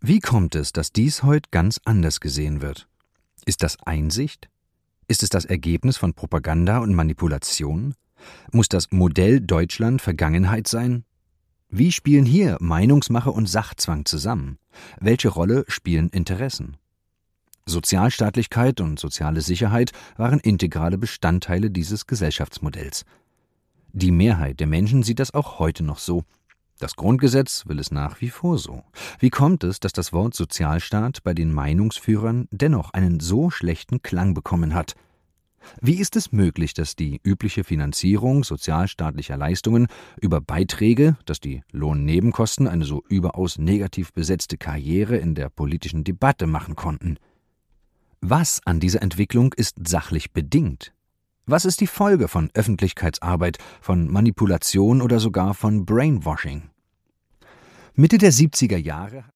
Wie kommt es, dass dies heute ganz anders gesehen wird? Ist das Einsicht? Ist es das Ergebnis von Propaganda und Manipulation? Muss das Modell Deutschland Vergangenheit sein? Wie spielen hier Meinungsmache und Sachzwang zusammen? Welche Rolle spielen Interessen? Sozialstaatlichkeit und soziale Sicherheit waren integrale Bestandteile dieses Gesellschaftsmodells. Die Mehrheit der Menschen sieht das auch heute noch so. Das Grundgesetz will es nach wie vor so. Wie kommt es, dass das Wort Sozialstaat bei den Meinungsführern dennoch einen so schlechten Klang bekommen hat? Wie ist es möglich, dass die übliche Finanzierung sozialstaatlicher Leistungen über Beiträge, dass die Lohnnebenkosten eine so überaus negativ besetzte Karriere in der politischen Debatte machen konnten? Was an dieser Entwicklung ist sachlich bedingt? Was ist die Folge von Öffentlichkeitsarbeit, von Manipulation oder sogar von Brainwashing? Mitte der 70er Jahre